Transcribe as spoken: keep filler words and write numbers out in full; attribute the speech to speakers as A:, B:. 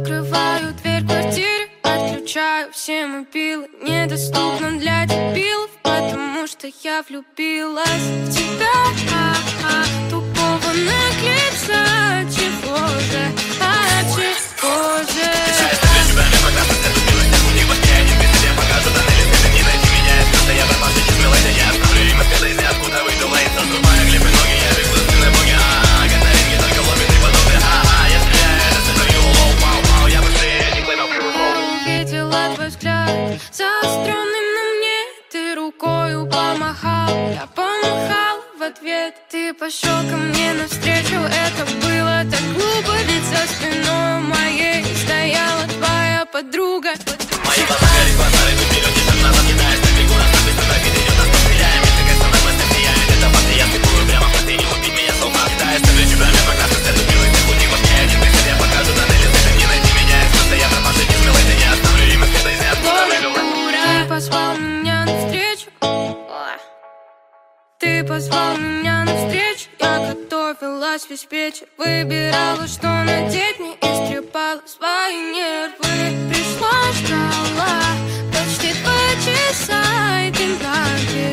A: Закрываю дверь в квартире, отключаю все мобилы. Недоступно для дебилов, потому что я влюбилась в тебя. А-а, тупого наглеца, чего же, а чего же?
B: Я пропавший без мелодии, я оставлю им ответы, из ниоткуда выйду лейн. Срубая клипы ноги, я бегу спины боги. А-а, готовинки только лобби, ты подобный. А-а, я стреляю, это сотворю лоу, вау-вау. Я быстрее этих клеймов.
A: Увидела твой взгляд, заостренный на мне. Ты рукою помахал, я помахал в ответ. Ты пошел ко мне навстречу, это было так глупо. Ведь за спиной моей стояла твоя подруга.
B: Мои глаза горят, глаза идут вперед, держат назад, не даясь на бегу. Нас быстро профит идет, нас постреляем. Если как со мной сияет, это факты, я стыкую прямо в простыне. Убить меня с ума, кидаясь на плечи, прямо прекрасно, с этой пилой. Ты пути вот мне один присед, я покажу тоннели. Если не найти меня, просто я пропавший без мелодии. Я оставлю им ответы, из ниоткуда выйду.
A: Ты позвал меня навстречу, ты позвал меня навстречу. Я готовилась весь вечер, выбирала, что надеть, не истрепала свои нервы. Пришла, ждала почти два часа, и ты на